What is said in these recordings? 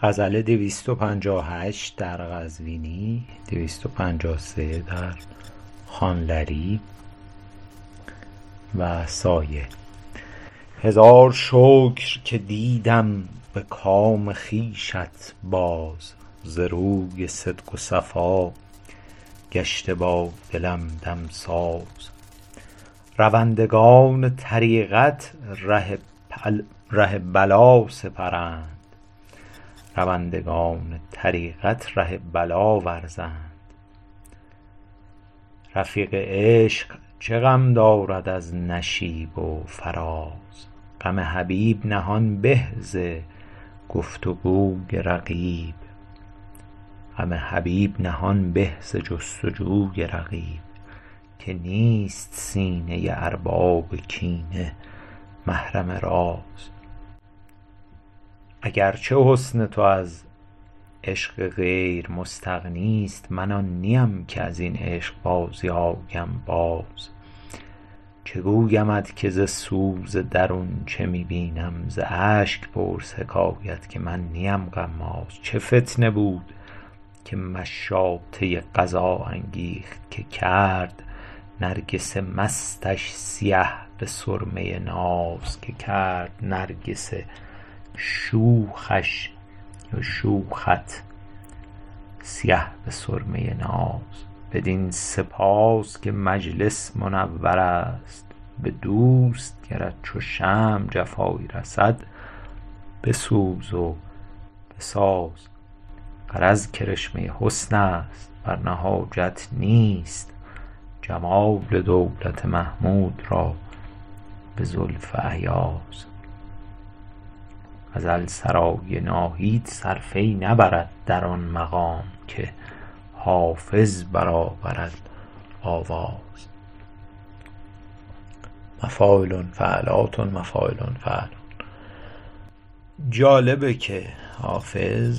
غزل 258 در قزوینی، 253 در خانلری و سایه. هزار شکر که دیدم به کام خویشت باز، ز روی صدق و صفا گشته با دلم دمساز. روندگان طریقت ره بلا سپرند، روندگان طریقت ره بلا ورزند. رفیق عشق چه غم دارد از نشیب و فراز، غم حبیب نهان به ز گفت و گوی رقیب. غم حبیب نهان به ز جستجوی رقیب، که نیست سینه ارباب کینه محرم راز. اگرچه حسن تو از عشق غیر مستغنیست، من آن نیم که از این عشق بازی آیم باز. چه گویمت که ز سوز درون چه می بینم، ز اشک پرس حکایت که من نیم غماز. چه فتنه بود که مشاطه قضا انگیخت، که کرد نرگس مستش سیه به سرمه ناز. که کرد نرگس شوخش یا شوخت سیه به سرمه ناز. بدین سپاس که مجلس منور است، به دوست گرت چو شمع جفایی رسد بسوز و بساز. غرض کرشمه حسن است ورنه حاجت نیست، جمال دولت محمود را به زلف ایاز. غزل سرای ناهید صرفه نبرد در آن مقام، که حافظ برآورد آواز. مفاعل فعلات مفاعل فعلون. جالبه که حافظ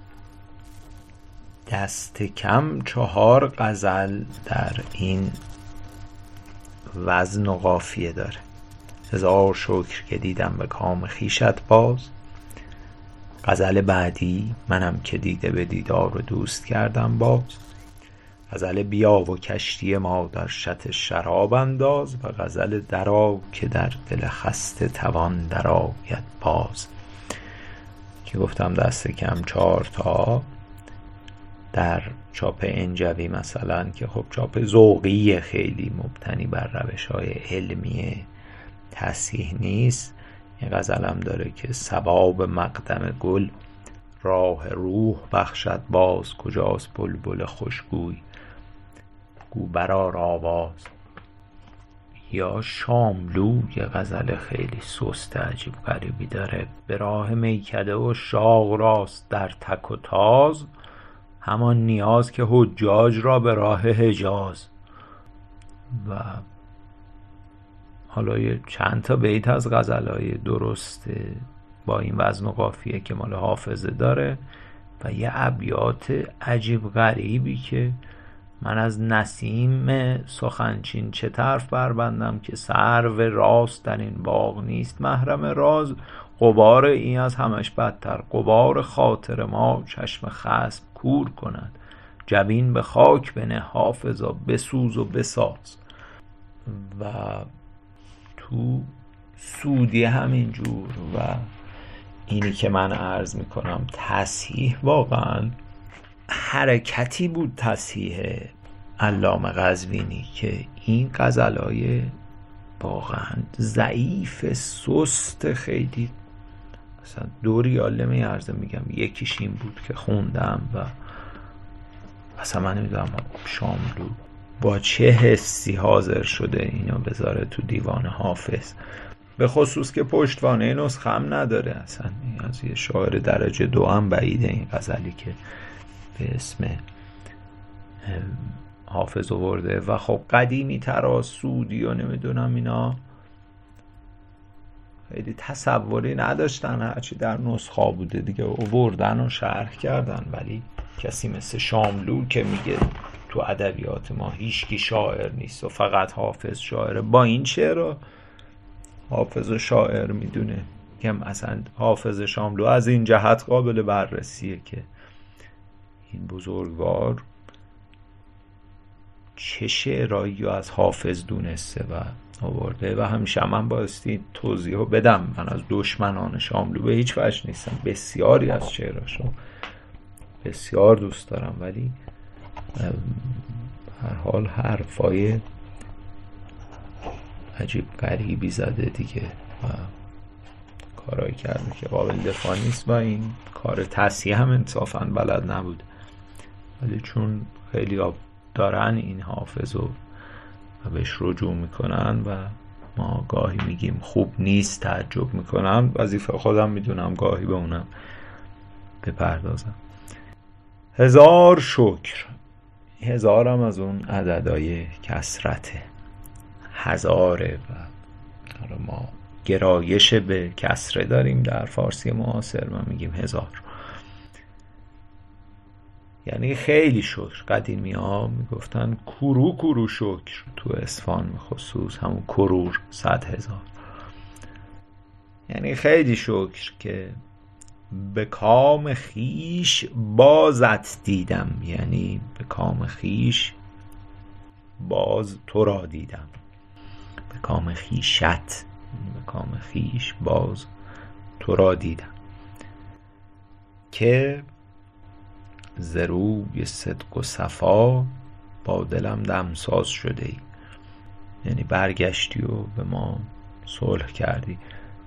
دست کم 4 غزل در این وزن و قافیه داره. هزار شکر که دیدم به کام خویشت باز. غزل بعدی منم که دیده به دیدار و دوست کردم باز. غزل بیا و کشتی ما در شط شراب انداز، و غزل درآ که در دل خسته توان درآید باز. که گفتم دست کم 4 تا در چاپ انجوی مثلا، که خب چاپ ذوقی خیلی مبتنی بر روش‌های علمی تصحیح نیست. یه غزلم داره که ثباب مقدم گل، راه روح بخشد باز. کجاست بلبل خوشگوی گو برآر آواز. یا شاملو یه غزل خیلی سست عجیب غریبی داره. به راه میکده و شاق راست در تک و تاز، همان نیاز که حجاج را به راه حجاز. و حالا یه چند تا بیت از غزل‌های درست با این وزن و قافیه که مال حافظه داره، و یه ابیات عجیب غریبی که من از نسیم سخنچین چه طرف بربندم، که سرو راست در این باغ نیست محرم راز. غبار این از همش بدتر، غبار خاطر ما چشم خصم کور کند. جبین به خاک بنه حافظا بسوز و بساز. و تو سودی همینجور. و اینی که من عرض میکنم تصحیح واقعا حرکتی بود، تصحیح علامه قزوینی، که این غزلای واقعا ضعیف سست خیلی مثلا 2 ریال نمیارزه. میگم یکیش این بود که خوندم و اصلا من نمیدونم شاملو با چه حسی حاضر شده اینو بذاره تو دیوان حافظ، به خصوص که پشتوانه نسخه هم نداره. اصلا از یه شاعر درجه 2 هم بعیده این غزلی که به اسم حافظ آورده. و خب قدیمی تر سودی و نمیدونم اینا خیلی تصوری نداشتن، هرچی در نسخه بوده دیگه آوردن و شرح کردن. ولی کسی مثل شاملو که میگه تو ادبیات ما هیچکی شاعر نیست و فقط حافظ شاعره، با این شعر حافظ و شاعر میدونه، که اصلا حافظ شاملو از این جهت قابل بررسیه که این بزرگوار چه شعرهایی از حافظ دونسته و آورده و همیشه من بایستی توضیح بدم. من از دشمنان شاملو به هیچ وجه نیستم، بسیاری از شعرهاشو بسیار دوست دارم، ولی هر حال حرفای عجیب غریبی زده دیگه و کارایی کرده که قابل دفاع نیست و این کار تصحیح هم انصافاً بلد نبود، ولی چون خیلی دارن این حافظو و بهش رجوع میکنن و ما گاهی میگیم خوب نیست، تعجب میکنم، وظیفه خودم میدونم گاهی به اونم بپردازم. 1000 شکر. 1000 هم از اون عددهای کسرته، هزاره و ما گرایش به کسره داریم در فارسی معاصر، ما میگیم 1000. یعنی خیلی شکر. قدیمی ها میگفتن کرو شکر، تو اصفهان خصوص همون کرور 100,000. یعنی خیلی شکر که به کام خیش بازت دیدم، یعنی به کام خیش باز تو را دیدم، به کام خیشت، به کام خیش باز تو را دیدم، که ز روی صدق و صفا با دلم دمساز شده ای. یعنی برگشتی و به ما صلح کردی.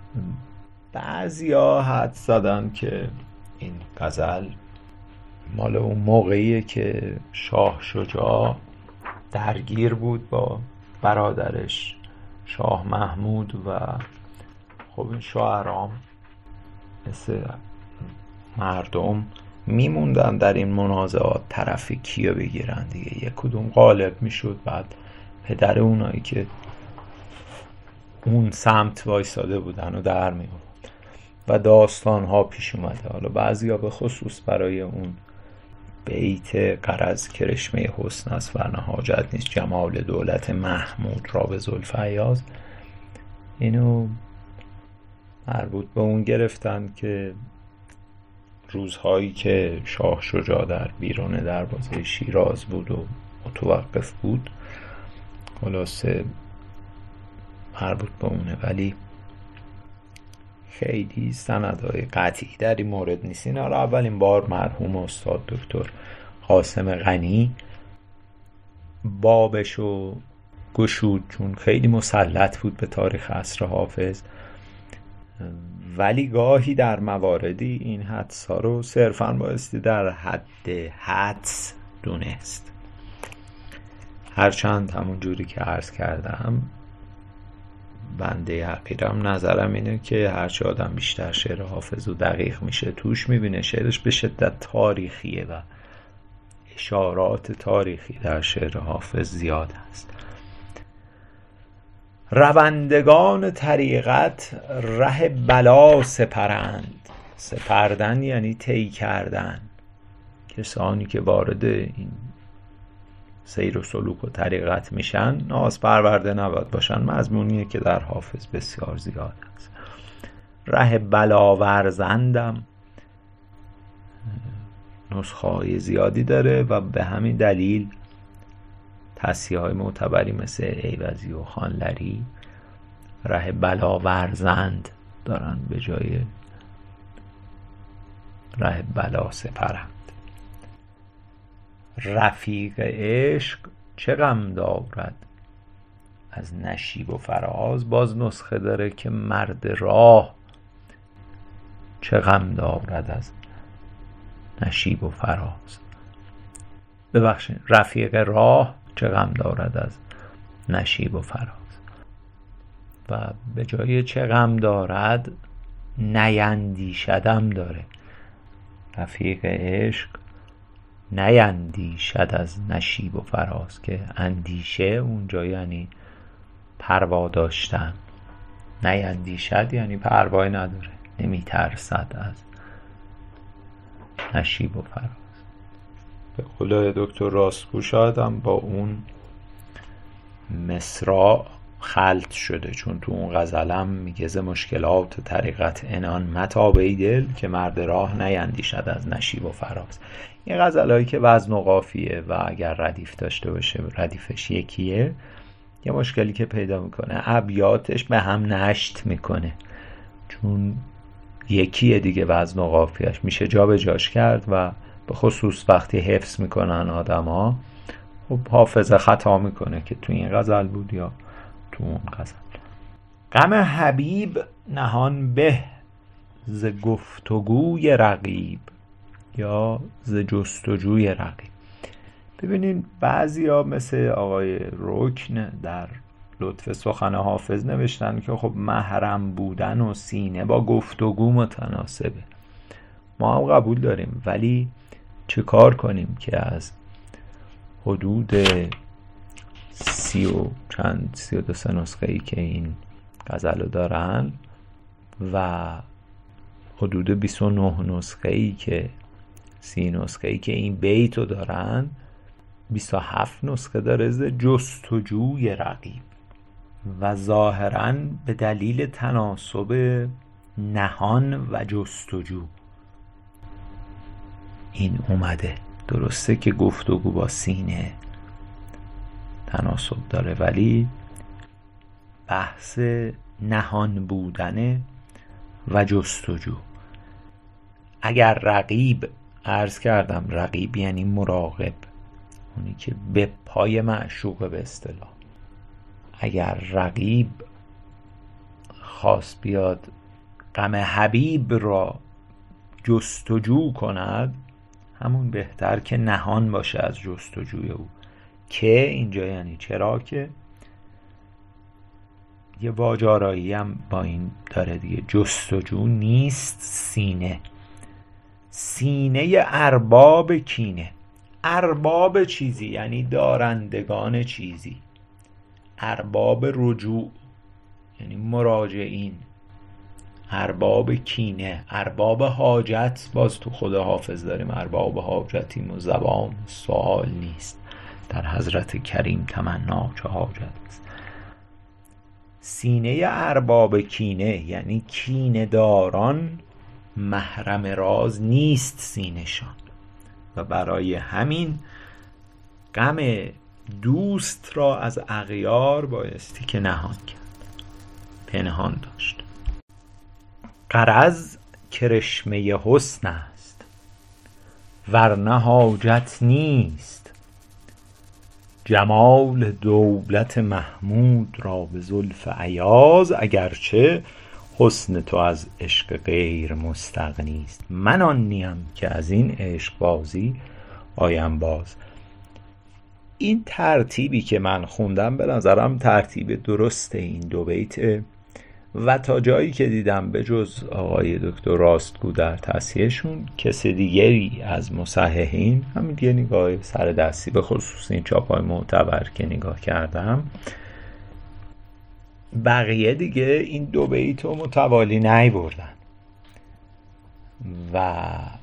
بعضیا حد زدن که این غزل مال اون موقعیه که شاه شجاع درگیر بود با برادرش شاه محمود و خب این شاعرام مثل مردم میموندن در این منازعات طرف کیو بگیرن دیگه، یک کدوم غالب میشد، بعد پدر اونایی که اون سمت وایساده بودن و در می آورد و داستان ها پیش اومده. حالا بعضیا به خصوص برای اون بیت غرض کرشمه حسن است ورنه حاجت نیست جمال دولت محمود را به زلفیاز، اینو مربوط به اون گرفتن که روزهایی که شاه شجاع در بیرون دروازه شیراز بود و متوقف بود، خلاصه مربوط به اونه، ولی خیلی سندهای قطعی در این مورد نیست. اینا را اولین بار مرحوم استاد دکتر قاسم غنی بابشو گشود، چون خیلی مسلط بود به تاریخ عصر حافظ، ولی گاهی در مواردی این حدس‌ها رو صرفاً بایستی در حد حدس دونست. هرچند همون جوری که عرض کردم بنده حقیرم نظرم اینه که هرچه آدم بیشتر شعر حافظ و دقیق میشه توش میبینه شعرش به شدت تاریخیه و اشارات تاریخی در شعر حافظ زیاد است. روندگان طریقت ره بلا سپرند. سپردن یعنی طی کردن. کسانی که وارد این سیر و سلوک و طریقت میشن ناز پرورده نباید باشن، مضمونیه که در حافظ بسیار زیاد است. ره بلا ورزندم نسخه‌های زیادی داره و به همین دلیل تصحیح‌های معتبری مثل ایوزی و خانلری ره بلا ورزند دارن به جای ره بلا سپرند. رفیق عشق چه غم دارد از نشیب و فراز. باز نسخه داره که مرد راه چه غم دارد از نشیب و فراز. ببخشید، رفیق راه چه غم دارد از نشیب و فراز. و به جای چه غم دارد نیندیشدم داره. رفیق عشق نیندیشد از نشیب و فراز، که اندیشه اونجا یعنی پروا داشتن، نیندیشد یعنی پروایی نداره، نمیترسد از نشیب و فراز. به قول دکتر راستگو شاید هم با اون مصرع خلط شده، چون تو اون غزلم میگه ز مشکلات طریقت عنان متابه دل که مرد راه نیندیشد از نشیب و فراز. این غزلایی که وزن و قافیه و اگر ردیف داشته باشه ردیفش یکیه، یه مشکلی که پیدا میکنه ابیاتش به هم نشت میکنه، چون یکیه دیگه وزن و قافیهش میشه جا به جاش کرد و به خصوص وقتی حفظ میکنن آدم ها خب حافظه خطا میکنه که تو این غزل بود یا تو اون غزل. غم حبیب نهان به ز گفتگوی رقیب یا ز جستجوی رقیب. ببینین بعضیا مثل آقای رکن در لطف سخن حافظ نوشتن که خب محرم بودن و سینه با گفتگو متناسبه. ما هم قبول داریم، ولی چه کار کنیم که از حدود 32 نسخه‌ای که این غزل رو دارن و حدود 29 نسخه‌ای که 30 نسخه‌ای که این بیت رو دارن، 27 نسخه داره ز جستجوی رقیب و ظاهراً به دلیل تناسب نهان و جستجو این اومده. درسته که گفتگو با سینه تناسب داره، ولی بحث نهان بودن و جستجو. اگر رقیب، عرض کردم رقیب یعنی مراقب، اونی که به پای معشوقه به اصطلاح، اگر رقیب خواست بیاد غم حبیب را جستجو کند، همون بهتر که نهان باشه از جستجوی او. که اینجا یعنی چرا که یه واجارایی هم با این داره دیگه. جستجو نیست سینه، سینه ارباب کینه. ارباب چیزی یعنی دارندگان چیزی، ارباب رجوع یعنی مراجعین، ارباب کینه، ارباب حاجت. باز تو خود حافظ داریم ارباب حاجتیم و زبان سوال نیست، در حضرت کریم تمنا چه حاجت است. سینه ارباب کینه یعنی کینه داران محرم راز نیست سینه‌شان، و برای همین غم دوست را از اغیار بایستی که نهان کرد، پنهان داشت. غرض کرشمه حسن است ورنه حاجت نیست، جمال دولت محمود را به زلف ایاز، اگرچه حسن تو از عشق غیر مستغنی است. من آن نیم که از این عشق بازی آیم باز. این ترتیبی که من خوندم به نظرم ترتیب درسته این دو بیت، و تا جایی که دیدم به جز آقای دکتر راستگو در تصحیحشون کسی دیگری از مصححین، همین یه نگاه سر دستی به خصوص این چاپ‌های معتبر که نگاه کردم، بقیه دیگه این دو بیت رو متوالی نیاوردن و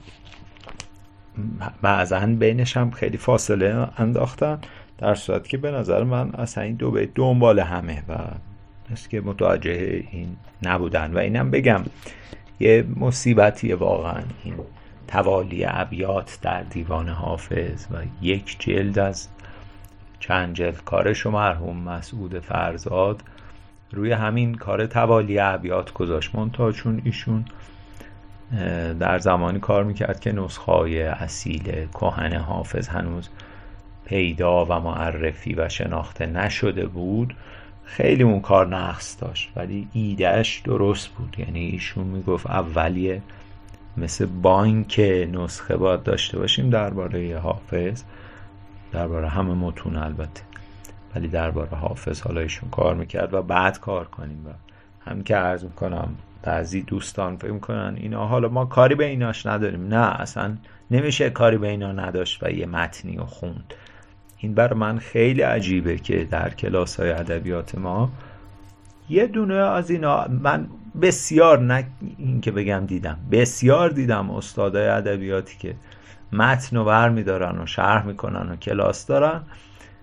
بعضا بینش هم خیلی فاصله انداختن، در صورتی که به نظر من اصلا این دو بیت دنبال همه و است که متوجه این نبودن. و اینم بگم یه مصیبتیه واقعا این توالی ابیات در دیوان حافظ و یک جلد از چند جلد کارش و مرحوم مسعود فرزاد روی همین کار توالی ابیات گذاشت. منتها چون ایشون در زمانی کار میکرد که نسخه‌های اصیل کهن حافظ هنوز پیدا و معرفی و شناخته نشده بود، خیلی اون کار نقص داشت، ولی ایدهش درست بود. یعنی ایشون میگفت اولیه مثل بانک نسخه باید داشته باشیم درباره حافظ، درباره همه متون البته، ولی درباره حافظ حالا ایشون کار میکرد و بعد کار کنیم. و هم که عرض میکنم بعضی دوستان فکر میکنن اینا حالا ما کاری به ایناش نداریم. نه، اصلا نمیشه کاری به اینا نداشت و یه متنی رو خوند. این بر من خیلی عجیبه که در کلاس‌های ادبیات ما یه دونه از اینا، من بسیار، نه این که بگم دیدم، بسیار دیدم استادای ادبیاتی که متن رو برمی‌دارن و شرح میکنن و کلاس دارن،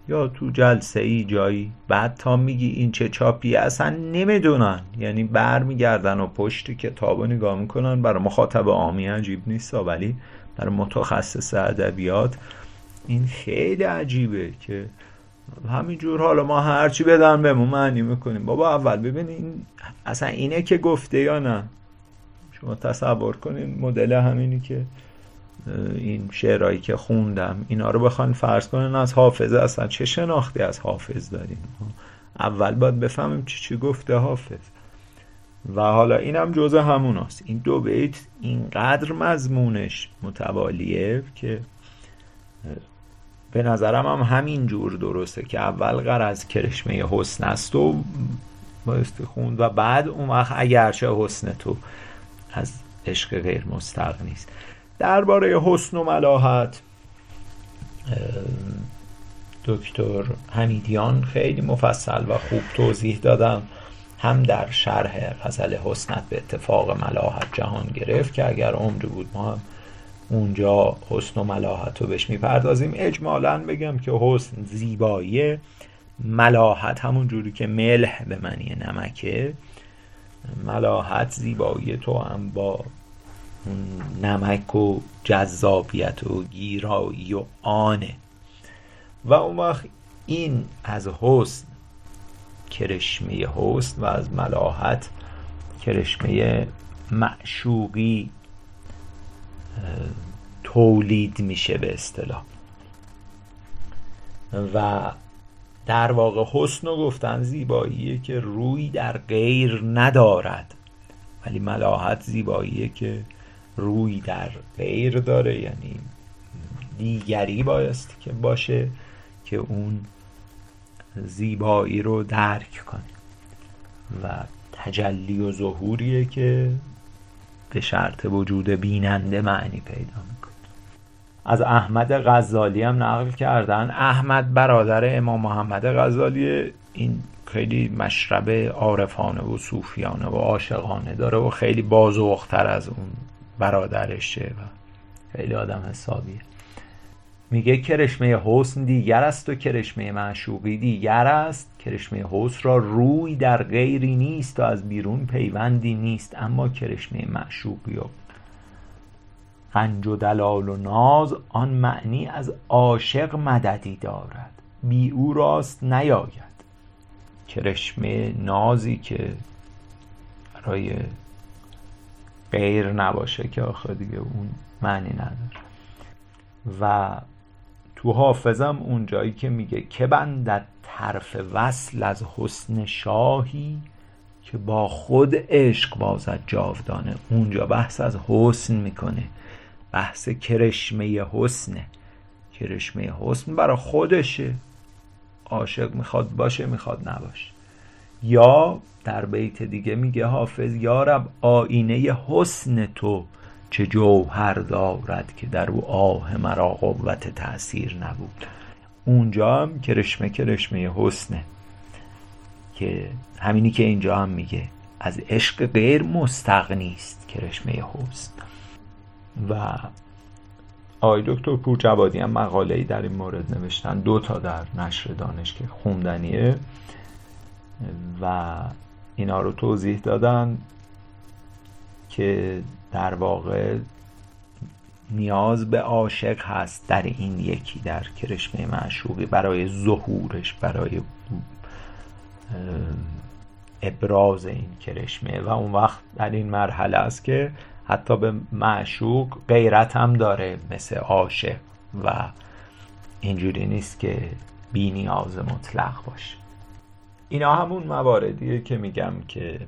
یا تو جلسه ای جایی، بعد تا میگی این چه چاپی اصلا نمیدونن، یعنی بر میگردن و پشت کتابو نگاه میکنن. برای مخاطب عامی عجیب نیست، ولی برای متخصص ادبیات این خیلی عجیبه که همینجور حالا ما هرچی بدن بهمون معنی میکنیم. بابا اول ببینین اصلا اینه که گفته یا نه. شما تصور کنین مدل همینی که این شعرهایی که خوندم اینا رو بخواین فرض کنین از حافظ، اصلا چه شناختی از حافظ داریم؟ اول باید بفهمیم چی گفته حافظ. و حالا اینم جزء همون هست. این دو بیت اینقدر مضمونش متوالیه که به نظرم هم همین جور درسته که اول غرض کرشمه حسن است و بایستی خوند و بعد اون وقت اگرچه حسن تو از عشق غیر مستغنی است. درباره حسن و ملاحت دکتر حمیدیان خیلی مفصل و خوب توضیح دادن، هم در شرح غزل حسنت به اتفاق ملاحت جهان گرفت که اگر عمری بود ما هم اونجا حسن و ملاحت رو بهش میپردازیم. اجمالاً بگم که حسن زیبایی، ملاحت همون جوری که ملح به معنی نمکه، ملاحت زیبایی تو هم با نمک و جذابیت و گیرایی و آنه. و اون وقت این از حسن کرشمه حسن و از ملاحت کرشمه معشوقی تولید میشه به اصطلاح. و در واقع حسن رو گفتن زیباییه که روی در غیر ندارد، ولی ملاحت زیباییه که روی در غیر داره، یعنی دیگری بایستی که باشه که اون زیبایی رو درک کنه. و تجلی و ظهوریه که به شرط وجود بیننده معنی پیدا میکنه. از احمد غزالی هم نقل کردن. احمد برادر امام محمد غزالی، این خیلی مشرب عارفانه و صوفیانه و عاشقانه داره و خیلی بازوقتر از اون برادرشه و خیلی آدم حسابیه. میگه کرشمه حسن دیگر است و کرشمه معشوقی دیگر است. کرشمه حسن را روی در غیری نیست و از بیرون پیوندی نیست، اما کرشمه معشوقی و غنج و دلال و ناز آن معنی از عاشق مددی دارد، بی او راست نیاید. کرشمه نازی که برای غیر نباشه که آخه دیگه اون معنی نداره. و تو حافظم اون جایی که میگه که بندد طرف وصل از حسن شاهی که با خود عشق بازد جاودانه، اونجا بحث از حسن میکنه، بحث کرشمه حسنه. کرشمه حسن برای خودشه، عاشق میخواد باشه میخواد نباشه. یا در بیت دیگه میگه حافظ یارب آینه حسن تو چه جوهر دارد که در او آه مرا قوت تأثیر نبود. اونجا هم کرشمه حسنه که همینی که اینجا هم میگه از عشق غیر مستغنی است کرشمه حسن. و آقای دکتر پورجوادی هم مقاله‌ای در این مورد نوشتن، 2 تا در نشر دانش که خوندنیه و اینا رو توضیح دادن که در واقع نیاز به عاشق هست در این یکی، در کرشمه معشوقی، برای ظهورش، برای ابراز این کرشمه. و اون وقت در این مرحله است که حتی به معشوق غیرت هم داره مثل عاشق و اینجوری نیست که بی نیاز مطلق باشه. اینا همون مواردیه که میگم که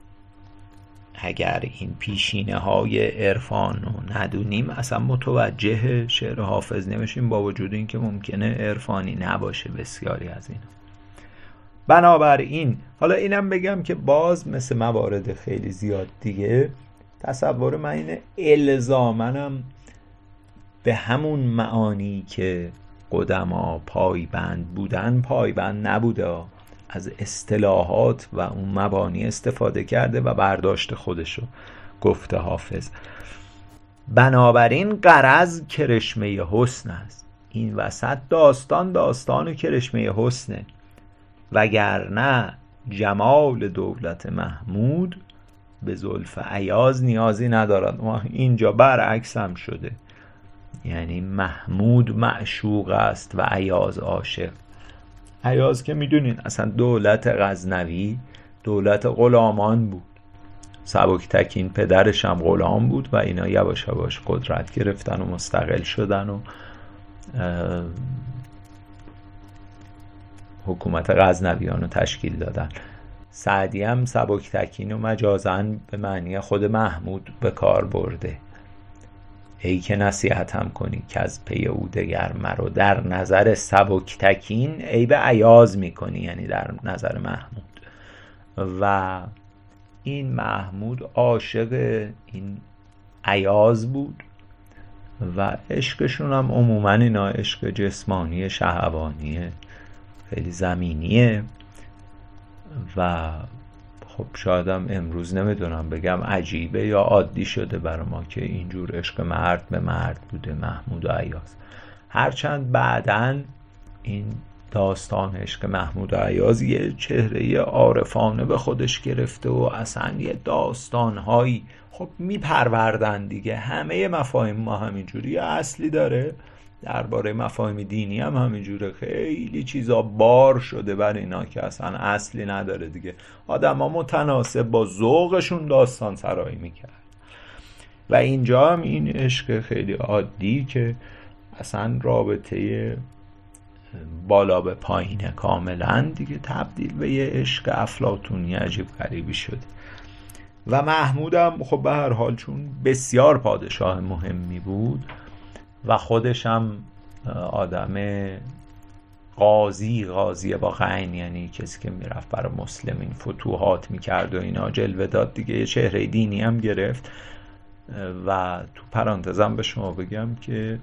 اگر این پیشینه های عرفان رو ندونیم اصلا متوجه شعر حافظ نمیشیم، با وجود این که ممکنه عرفانی نباشه بسیاری از اینا. بنابراین حالا اینم بگم که باز مثل موارد خیلی زیاد دیگه تصور من اینه الزامنم به همون معانی که قدما پایبند بودن پایبند نبوده، از اصطلاحات و اون مبانی استفاده کرده و برداشت خودشو گفته حافظ. بنابراین غرض کرشمه حسن است. این وسط داستان کرشمه حسنه، وگرنه جمال دولت محمود به زلف ایاز نیازی ندارد. اینجا برعکس هم شده، یعنی محمود معشوق است و ایاز عاشق. ایاز که میدونین اصلا دولت غزنوی دولت غلامان بود، سبکتکین پدرش هم غلام بود و اینا یواش یواش قدرت گرفتن و مستقل شدن و حکومت غزنویان رو تشکیل دادن. سعدی هم سبکتکین و مجازاً به معنی خود محمود به کار برده. ای که نصیحت هم کنی که از پی او دگر مرو، در نظر سبکتکین ای به ایاز میکنی، یعنی در نظر محمود. و این محمود عاشق این ایاز بود و عشقشون هم عموما اینا عشق جسمانی شهوانیه، خیلی زمینیه و خب شاید هم امروز نمیدونم بگم عجیبه یا عادی شده برای ما که اینجور عشق مرد به مرد بوده محمود و ایاز. هرچند بعدن این داستان عشق محمود و ایاز یه چهره عارفانه به خودش گرفته و اصلا یه داستانهایی خب میپروردن دیگه. همه مفاهیم ما همینجوری اصلی داره، درباره مفاهیم دینی هم همینجوره، خیلی چیزا بار شده بر اینا که اصلا اصلی نداره دیگه. آدم ها متناسب با ذوقشون داستان سرایی میکرد و اینجا هم این عشق خیلی عادی که اصلا رابطه بالا به پایینه کاملا دیگه تبدیل به یه عشق افلاطونی عجیب غریبی شده. و محمود هم خب به هر حال چون بسیار پادشاه مهمی بود و خودش هم آدم قاضی با غین، یعنی کسی که میرفت برای مسلمین فتوحات میکرد و اینا، جلوه داد دیگه، یه چهره دینی هم گرفت. و تو پرانتزم به شما بگم که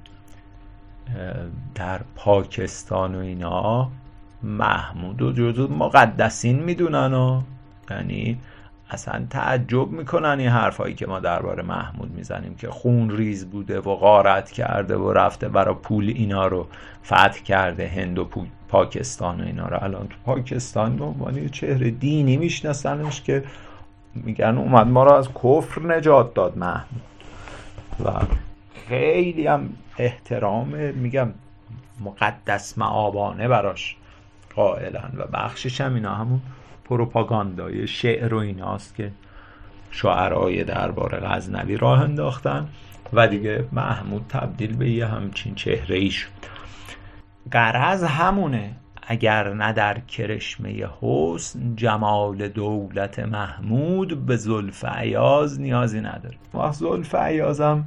در پاکستان و اینا محمود و جزو مقدسین میدونن و یعنی اصلا تعجب میکنن این حرفایی که ما درباره محمود میزنیم که خون ریز بوده و غارت کرده و رفته برای پول اینا رو فتح کرده، هند و پاکستان و اینا رو. الان تو پاکستان به عنوان چهره دینی میشناسنش که میگن اومد ما رو از کفر نجات داد محمود و خیلی هم احترام میگم مقدس معابانه براش قائلن و بخشش هم اینا همون پروپاگاندای شعر و ایناست که شاعرای دربار غزنوی راه انداختن و دیگه محمود تبدیل به یه همچین چهره‌ای شد. غرض همونه، اگر نه در کرشمه حسن جمال دولت محمود به زلف ایاز نیازی نداره. و زلف ایازم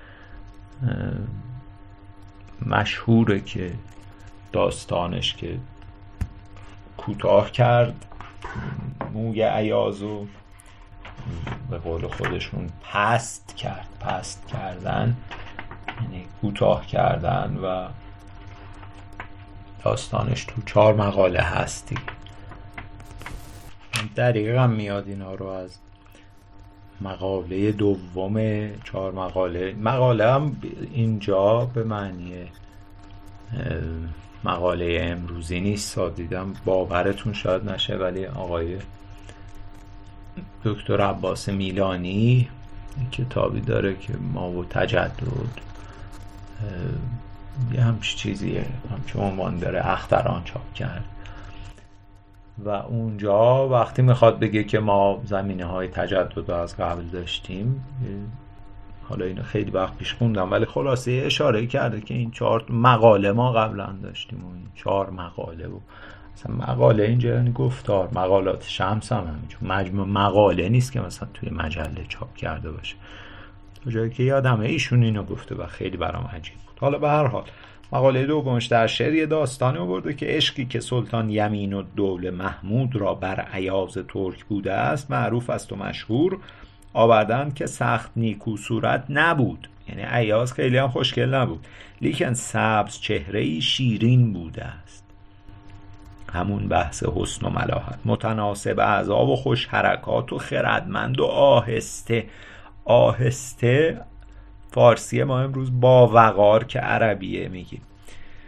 مشهوره که داستانش که کوتاه کرد موی ایازو، به قول خودشون پست کردن یعنی کوتاه کردن و داستانش تو 4 مقاله هستی. دقیقا میاد اینا رو از مقاله دوم 4 مقاله هم اینجا به معنی مقاله امروزی نیست، دیدم باورتون شاید نشه، ولی آقای دکتر عباس میلانی کتابی داره که ما و تجدد یه همچین چیزیه، همچون عنوان داره، اختران چاپ کرد و اونجا وقتی میخواد بگه که ما زمینه های تجدد از قبل داشتیم، حالا اینو خیلی وقت پیش خوندم ولی خلاصه اشاره کرده که این 4 مقاله ما قبلا داشتیم و این 4 مقاله و مثلا مقاله اینجا یعنی گفتار، مقالات شمس هم همینجور مجموع مقاله نیست که مثلا توی مجله چاپ کرده باشه، تا جایی که یادمه ایشون اینو گفته و خیلی برام عجیب بود. حالا به هر حال مقاله دومش در شعر یه داستانی آورده که عشقی که سلطان یمین الدوله محمود را بر ایاز ترک بوده است معروف است و مشهور، آوردند که سخت نیکو صورت نبود، یعنی ایاز خیلی هم خوشگل نبود، لیکن سبز چهره‌ای شیرین بوده است. همون بحث حسن و ملاحت، متناسب اعضا و خوش حرکات و خردمند و آهسته فارسی ما امروز با وقار که عربیه میگیم.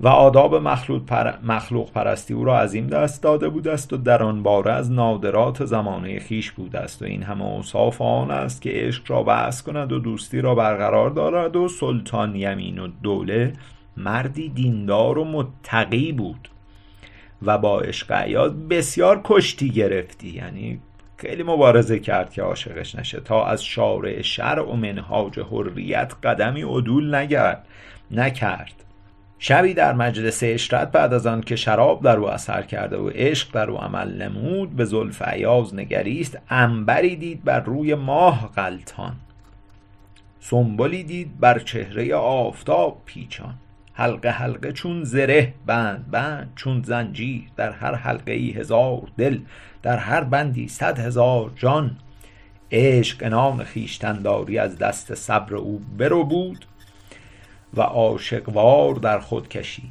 و آداب مخلوق پرستی او را عظیم دست داده بود است و در آن باره از نادرات زمانه خیش بود است و این همه اوصاف آن است که عشق را بحث کند و دوستی را برقرار دارد. و سلطان یمین الدوله مردی دیندار و متقی بود و با عشق ایاز بسیار کشتی گرفتی، یعنی خیلی مبارزه کرد که عاشقش نشه، تا از شارع شرع و منهاج حریت قدمی عدول نکرد. شبی در مجلس عشرت بعد از آن که شراب در او اثر کرده و عشق در او عمل نمود، به زلف ایاز نگریست، عنبری دید بر روی ماه غلطان، سنبلی دید بر چهره آفتاب پیچان، حلقه حلقه چون زره، بند چون زنجیر، در هر حلقه ای 1000 دل، در هر بندی 100,000 جان. عشق عنان خویشتنداری از دست صبر او برو بود و عاشقوار در خود کشید.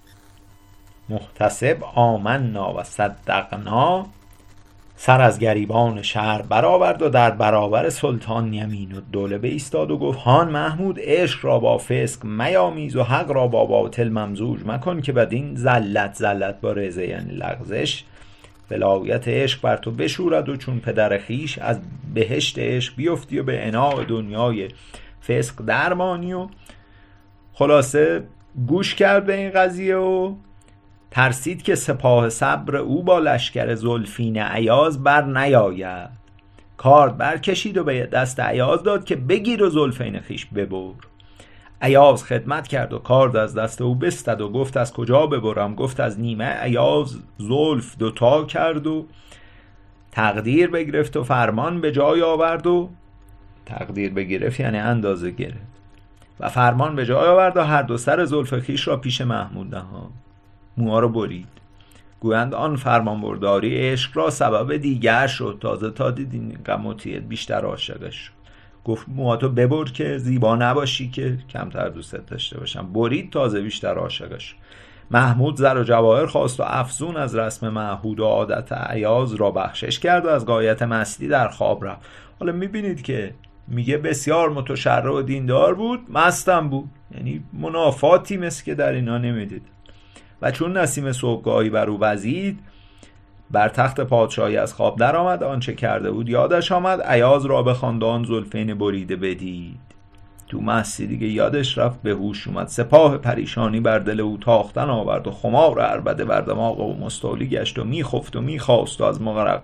محتسب آمنا و صدقنا، سر از گریبان شهر برآورد و در برابر سلطان یمین الدوله بایستاد و گفت: هان محمود، عشق را با فسق میامیز و حق را با باطل ممزوج مکن که بدین زلت با رزه یعنی لغزش ولایت عشق بر تو بشورد و چون پدر خیش از بهشت عشق بیفتی و به عناق دنیای فسق درمانی. و خلاصه گوش کرد به این قضیه و ترسید که سپاه صبر او با لشکر زلفین ایاز بر نیاید. کارد برکشید و به دست ایاز داد که بگیر و زلفین خیش ببر. ایاز خدمت کرد و کارد از دست او بستد و گفت: از کجا ببرم؟ گفت: از نیمه. ایاز زلف دوتا کرد و تقدیر بگرفت و فرمان به جای آورد. و تقدیر بگرفت یعنی اندازه گرفت و فرمان به جای آورد و هر دو سر زلف خیش را پیش محمود نهاد، موها را برید. گویند آن فرمان برداری عشق را سبب دیگر شد. تازه تا دیدین قموتیت بیشتر عاشقش شد. گفت موهاتو ببر که زیبا نباشی که کمتر دوست داشته باشم. برید، تازه بیشتر عاشقش. محمود زر و جواهر خواست و افزون از رسم معهود و عادت ایاز را بخشش کرد و از غایت مستی در خواب رفت. حالا میبینید که میگه بسیار متشرع و دیندار بود، مستم بود، یعنی منافاتی مثل که در اینا نمیدید. و چون نسیم صبحگاهی بر او وزید، بر تخت پادشاهی از خواب در آمد. آنچه کرده بود یادش آمد. ایاز را بخواند آن زلفین بریده بدید. تو مستی دیگه یادش رفت، به هوش اومد. سپاه پریشانی بر دل او تاختن آورد و خمار عربده بر دماغ او مستولی گشت و میخفت و میخواست و از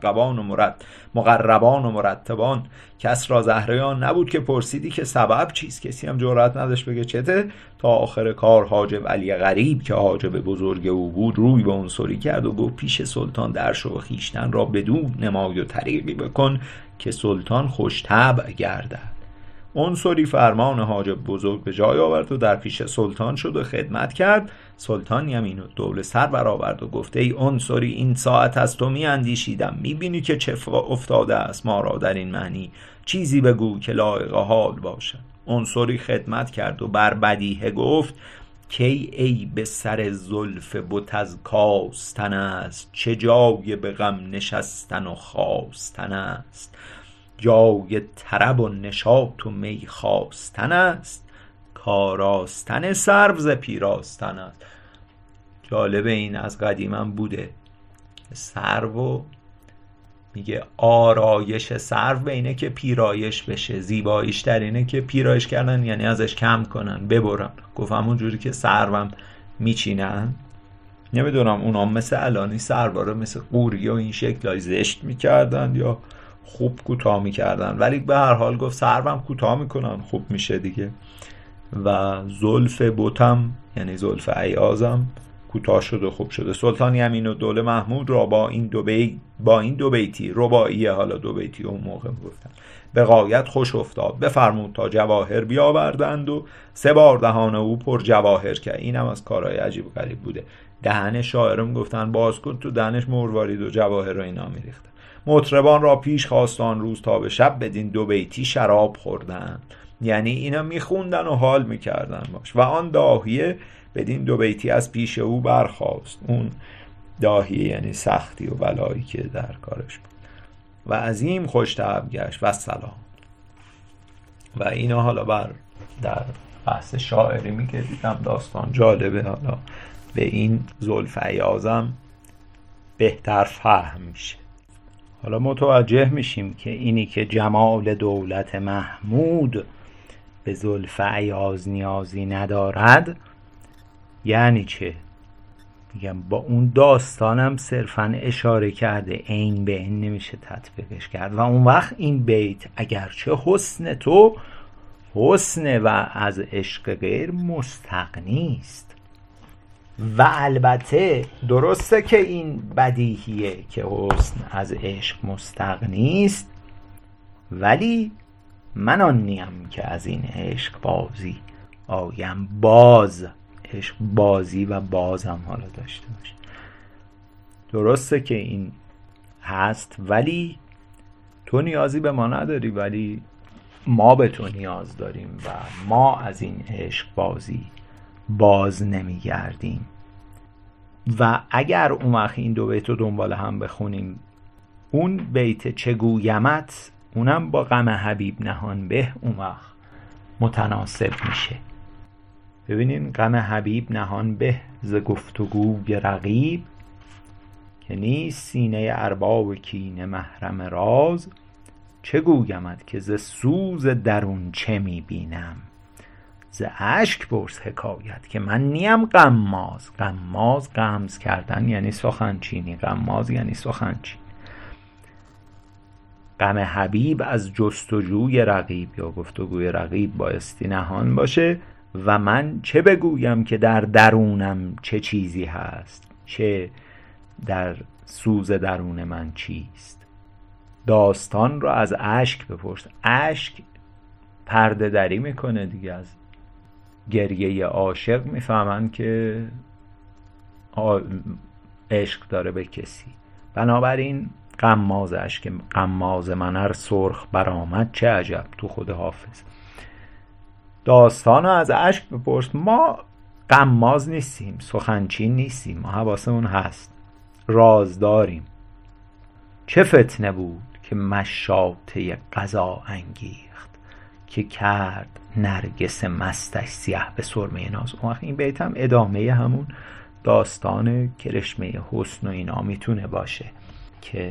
مقربان و مرتبان کس را زهره آن نبود که پرسیدی که سبب چیست. کسی هم جرأت نداشت بگه چته. تا آخر کار حاجب علی غریب که حاجب بزرگ او بود روی به عنصری کرد و گفت: پیش سلطان در شو و خویشتن را بدون نمای و طریقی بکن که سلطان خوش طبع گردد. عنصری فرمان حاجب بزرگ به جای آورد و در پیش سلطان شد و خدمت کرد. سلطان یمین الدوله سر برآورد و گفت: ای عنصری، این ساعت از تو می اندیشیدم. می بینی که چه افتاده است ما را در این معنی؟ چیزی بگو که لایق حال باشد. عنصری خدمت کرد و بر بدیهه گفت: کی ای به سر زلف بت از کاستن است، چه جای به غم نشستن و خواستن است. جای طرب و نشاط و می خواستن است، کاراستن سرو ز پیراستن است. جالب، این از قدیمم بوده. سرو میگه آرایش سرو به اینه که پیرایش بشه، زیباییش در اینه که پیرایش کردن یعنی ازش کم کنن، ببرن. گفت همون جوری که سروم میچینن، نمیدونم اونا مثل الانی سرواره مثل قوری و این شکلای زشت میکردن یا خوب کوتاه میکردن، ولی به هر حال گفت سروم کوتاه میکنن خوب میشه دیگه. و زلف بتم یعنی زلف ایازم کوتاه شد و خوب شده. سلطان یمین الدوله محمود را با این دو بیتی رباعیه، حالا دو بیتی اون موقع گفتن، به غایت خوش افتاد. بفرمود تا جواهر بیاوردند و 3 بار دهان او پر جواهر کرد. اینم از کارهای عجیب و غریب بوده. دهن شاعرم گفتن باز کن، تو دهنش مروارید و جواهر و اینا میریختن. مطربان را پیش خواستان روز تا به شب بدین 2 بیتی شراب خوردن، یعنی اینا میخوندن و حال میکردن باش. و آن داهیه بدین 2 بیتی از پیش او برخاست. اون داهیه یعنی سختی و بلایی که در کارش بود. و عظیم خوش طبع گشت و سلام. و اینا حالا در بحث شاعری میگه، دیدم داستان جالبه. حالا به این زلفیازم بهتر فهم میشه. حالا متوجه میشیم که اینی که جمال دولت محمود به زلفیاز نیازی ندارد یعنی چه؟ میگم با اون داستانم صرفا اشاره کرده، عین به عین نمیشه تطبیقش کرد. و اون وقت این بیت اگرچه حسن تو حسن و از عشق غیر مستغنی است، و البته درسته که این بدیهیه که حسن از عشق مستغنی است، ولی من آن نیم که از این عشق بازی آیم باز. عشق بازی و بازم حالا داشته باشه. درسته که این هست ولی تو نیازی به ما نداری، ولی ما به تو نیاز داریم و ما از این عشق بازی باز نمیگردیم. و اگر اون وقت این دو بیت رو دنبال هم بخونیم، اون بیت چگویمت اونم با غم حبیب نهان به اون وقت متناسب میشه. ببینین غم حبیب نهان به ز گفتگوی رقیب، که نیست سینه ارباب کینه محرم راز. چه گویمت که ز سوز درون چه میبینم، ز اشک پرس حکایت که من نیم غماز. غماز غمز کردن یعنی سخنچینی، غماز یعنی سخنچین. غم حبیب از جستجوی رقیب یا گفتگوی رقیب بایستی نهان باشه. و من چه بگویم که در درونم چه چیزی هست، چه در سوز درون من چیست. داستان رو از اشک بپرس. اشک پرده دری میکنه دیگه. از گریه عاشق میفهمن که عشق داره به کسی. بنابراین غماز اشک غماز من ار سرخ برآمد چه عجب. تو خود حافظ داستان رو از اشک بپرس. ما غماز نیستیم، سخنچین نیستیم، ما حواسمون هست، راز داریم. چه فتنه بود که مشاطه قضا انگیخت، که کرد نرگس مستش سیه به سرمه ناز. اون وقت این بیت هم ادامه همون داستان کرشمه حسن و اینا میتونه باشه، که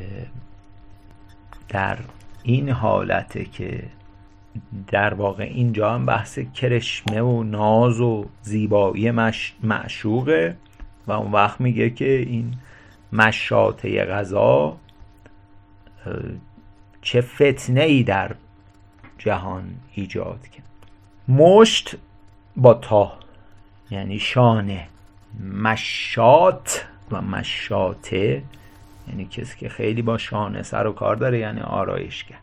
در این حالته که در واقع اینجا هم بحث کرشمه و ناز و زیبایی معشوقه. و اون وقت میگه که این مشاطه قضا چه فتنه ای در جهان ایجاد کرد. مشت با تا یعنی شانه، مشاط و مشاطه یعنی کسی که خیلی با شانه سر و کار داره، یعنی آرایشگر.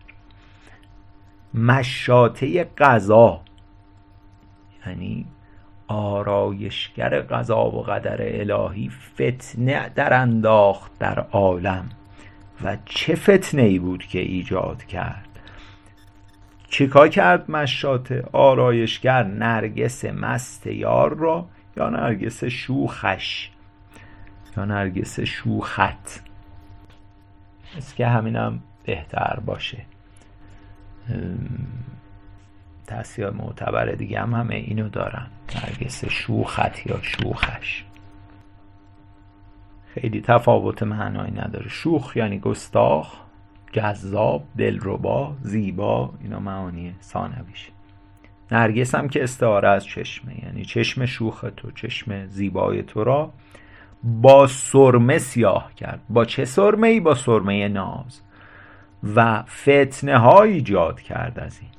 مشاطه قضا یعنی آرایشگر قضا و قدر الهی فتنه در انداخت در عالم. و چه فتنه ای بود که ایجاد کرد. چیکار کرد مشاطه؟ آرایشگر نرگس مست یار را، یا نرگس شوخش، یا نرگس شوخت. است که همینم بهتر باشه. تصحیح معتبر دیگه هم همه اینو دارن، نرگس شوخت یا شوخش. خیلی تفاوت معنایی نداره. شوخ یعنی گستاخ، جذاب، دلربا، زیبا، اینا معانی ثانویش. نرگس هم که استعاره از چشمه، یعنی چشم شوخ تو، چشم زیبای تو را با سرمه سیاه کرد. با چه سرمه ای؟ با سرمه ناز. و فتنه ها ایجاد کرد از این.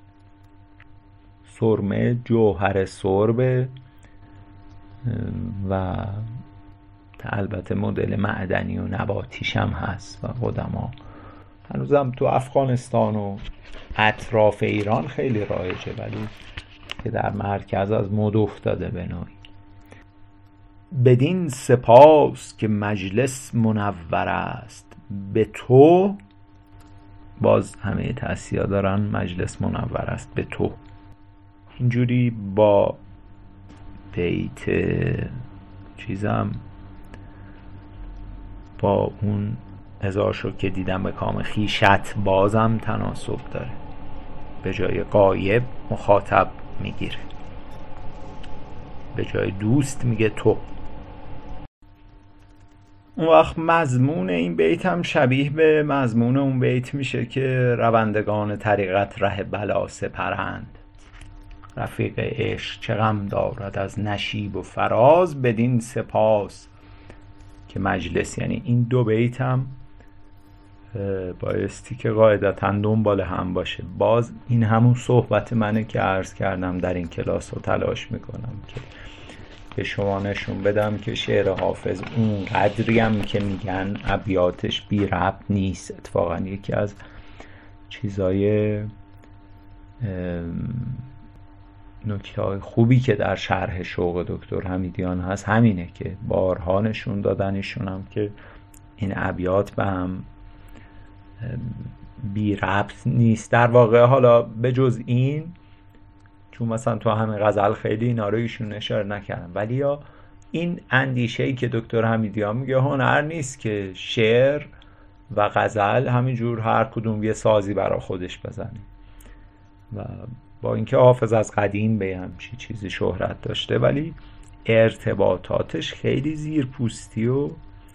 سرمه جوهر سربه و البته مدل معدنی و نباتیش هم هست. و قدما هنوزم تو افغانستان و اطراف ایران خیلی رایجه، ولی که در مرکز از مد افتاده به نوعی. بدین سپاس که مجلس منور است به تو، باز همه تصحیح دارن مجلس منور است به تو. اینجوری با بیت چیزم با اون هزار شو که دیدم به کام خیشت بازم تناسب داره. به جای غایب مخاطب میگیره، به جای دوست میگه تو. اون وقت مضمون این بیت هم شبیه به مضمون اون بیت میشه که روندگان طریقت ره بلا سپرند. رفیق عشق چه غم دارد از نشیب و فراز، بدین سپاس که مجلس. یعنی این دو بیت هم بایستی که قاعدتاً دنبال هم باشه. باز این همون صحبت منه که عرض کردم در این کلاس رو تلاش میکنم که به شما نشون بدم که شعر حافظ اون قدری هم که میگن ابیاتش بی ربط نیست. اتفاقا یکی از چیزای نکته‌های خوبی که در شرح شوق دکتر حمیدیان هست همینه که بارها نشون دادن ایشون هم که این ابیات به هم بی ربط نیست در واقع. حالا به جز این، چون مثلا تو همین غزل خیلی اینا رو ایشون اشاره نکردن، ولی یا این اندیشه‌ای که دکتر حمیدیان میگه هنر نیست که شعر و غزل همینجور هر کدوم یه سازی برای خودش بزنه. و با اینکه حافظ از قدیم به همچین چیزی شهرت داشته، ولی ارتباطاتش خیلی زیرپوستی و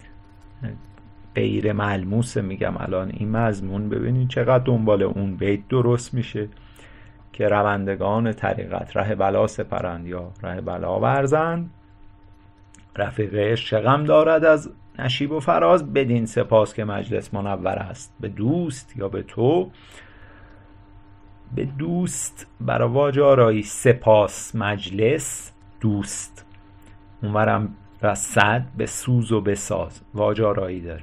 غیر ملموسه. میگم الان این مضمون ببینید چقدر دنبال اون بیت درست میشه که روندگان طریقت ره بلا سپرند یا ره بلا ورزند. رفیق عشق چه غم دارد از نشیب و فراز، بدین سپاس که مجلس منور است. به دوست یا به تو، به دوست برای واژه آرایی، سپاس مجلس دوست. اونورم رصد به سوز و بساز واژه آرایی داره.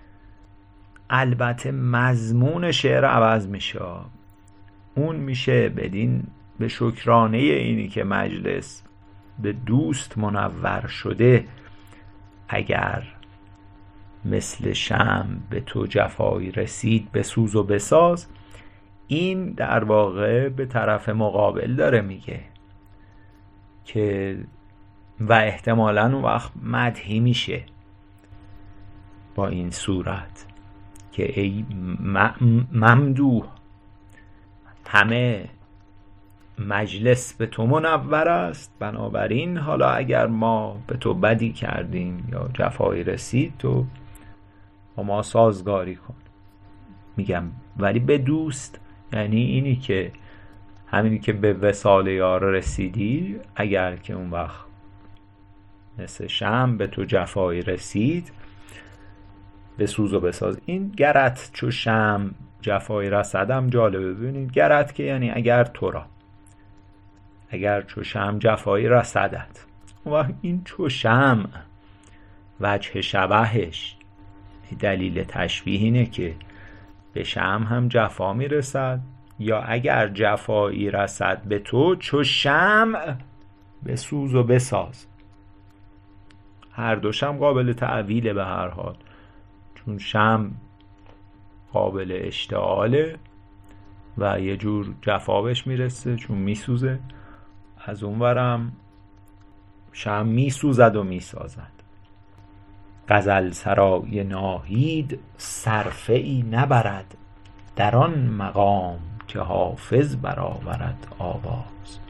البته مضمون شعر عوض میشه. اون میشه بدین به شکرانه اینی که مجلس به دوست منور شده، اگر مثل شمع به تو جفایی رسید به سوز و بساز. این در واقع به طرف مقابل داره میگه که و احتمالاً اون وقت مدحی میشه با این صورت که ای ممدوح، همه مجلس به تو منور است، بنابراین حالا اگر ما به تو بدی کردیم یا جفایی رسید تو با ما سازگاری کن. میگم ولی به دوست یعنی اینی که همینی که به وصال یار رسیدی، اگر که اون وقت مثل شمع به تو جفایی رسید به سوز و بساز. این گرت چو شمع جفایی رسدم جالبه. ببینید گرت که یعنی اگر تو را، اگر چو شمع جفایی رسدت. اون وقت این چو شمع وجه شبهش دلیل تشبیه اینه که به شمع هم جفا میرسد، یا اگر جفایی رسد به تو چو شمع به سوز و بساز. هر دوشم قابل تعویله به هر حال، چون شمع قابل اشتعاله و یه جور جفا بهش میرسه چون میسوزه، از اون ورم شمع میسوزد و میسازد. غزل سرای ناهید صرفه ای نبرد، در آن مقام که حافظ برآورد آواز.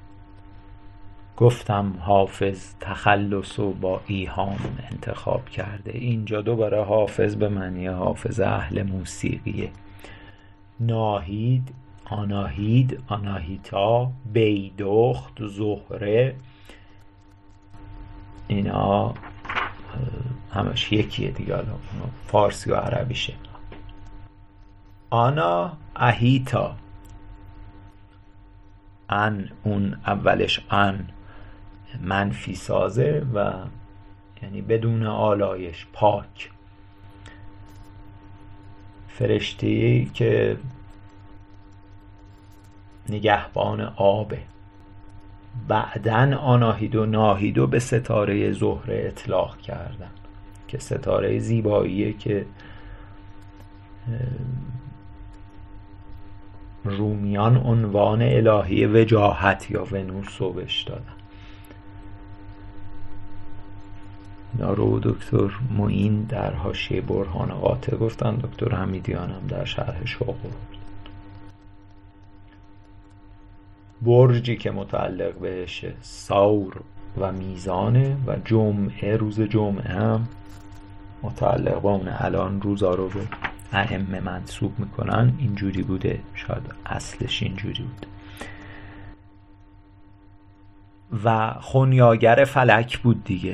گفتم حافظ تخلص و با ایهام انتخاب کرده. اینجا دوباره حافظ به معنی حافظ اهل موسیقیه. ناهید، آناهید، آناهیتا، بیدخت، زهره، اینا همش یکیه دیگه. فارسی و عربیشه. آنا اهیتا، ان اون اولش ان منفی سازه و یعنی بدون آلایش، پاک. فرشته‌ای که نگهبان آبه. بعدن آناهید و ناهید به ستاره زهره اطلاق کردن که ستاره زیباییه که رومیان عنوان الهی وجاهت یا ونوس رو بهش دادن. اینا رو دکتر معین در حاشیه برهان قاطع گفتن، دکتر حمیدیان هم در شرح شوق بود. برجی که متعلق بهشه ثور و میزانه و جمعه، روز جمعه هم متعلق به اون الان روزا رو به ائمه منسوب میکنن اینجوری بوده، شاید اصلش اینجوری بوده. و خنیاگر فلک بود دیگه.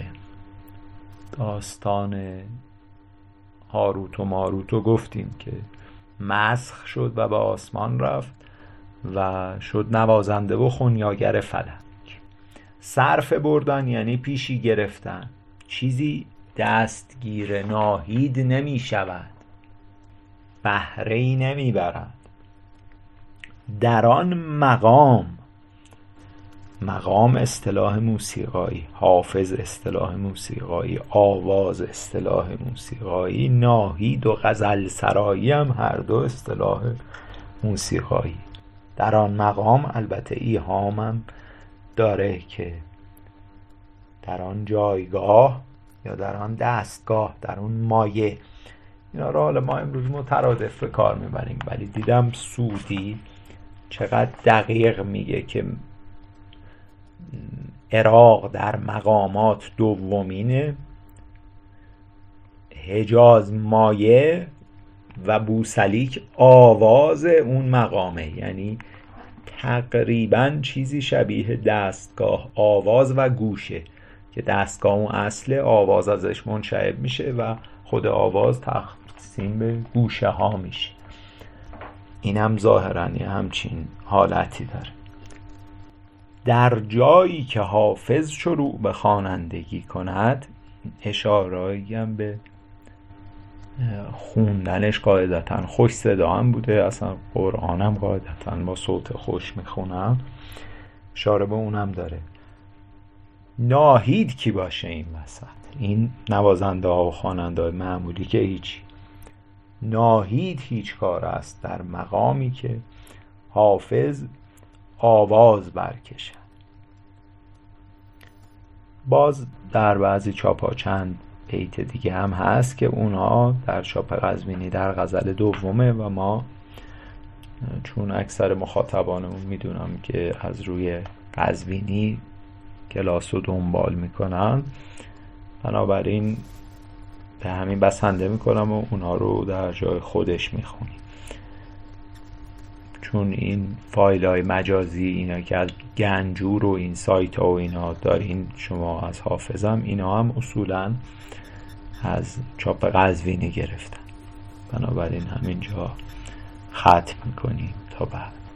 داستان هاروت و ماروت رو گفتیم که مسخ شد و به آسمان رفت و شد نوازنده و خنیاگر فلک. صرف بردن یعنی پیشی گرفتن، چیزی دستگیر ناهید نمی شود، بهره‌ای نمی برد. در آن مقام اصطلاح موسیقایی، حافظ اصطلاح موسیقایی، آواز اصطلاح موسیقایی، ناهید و غزل سرایی هم هر دو اصطلاح موسیقایی. در آن مقام البته ایهامم داره که در آن جایگاه یا در آن دستگاه، در اون مایه، اینا رو حالا ما امروز مترادف به کار میبریم، ولی دیدم سعودی چقدر دقیق میگه که عراق در مقامات دومینه، حجاز مایه و بوسلیک آواز اون مقامه، یعنی تقریبا چیزی شبیه دستگاه آواز و گوشه که دستگاه اون اصله، آواز ازش منشعب میشه و خود آواز تقسیم به گوشه ها میشه. این هم ظاهرا یه همچین حالتی داره. در جایی که حافظ شروع به خوانندگی کند، اشاره‌ای هم به خوندنش قاعدتاً خوش صدا هم بوده، اصلا قرآنم قاعدتاً با صوت خوش میخونم، اشاره به اونم داره. ناهید کی باشه این وسط؟ این نوازنده ها و خواننده های معمولی که هیچی. ناهید هیچ کار است در مقامی که حافظ آواز برکشد. باز در بعضی چاپ‌ها چند بیت دیگه هم هست که اونها در چاپ قزوینی در غزل دومه و ما چون اکثر مخاطبانمون میدونم که از روی قزوینی کلاس رو دنبال میکنن، بنابراین به همین بسنده میکنم و اونها رو در جای خودش میخونیم، چون این فایل های مجازی اینا که از گنجور و این سایت ها و اینا دارین شما از حافظم، اینا هم اصولا از چاپ قزوینی گرفتن. بنابراین همینجا ختم میکنیم تا بعد.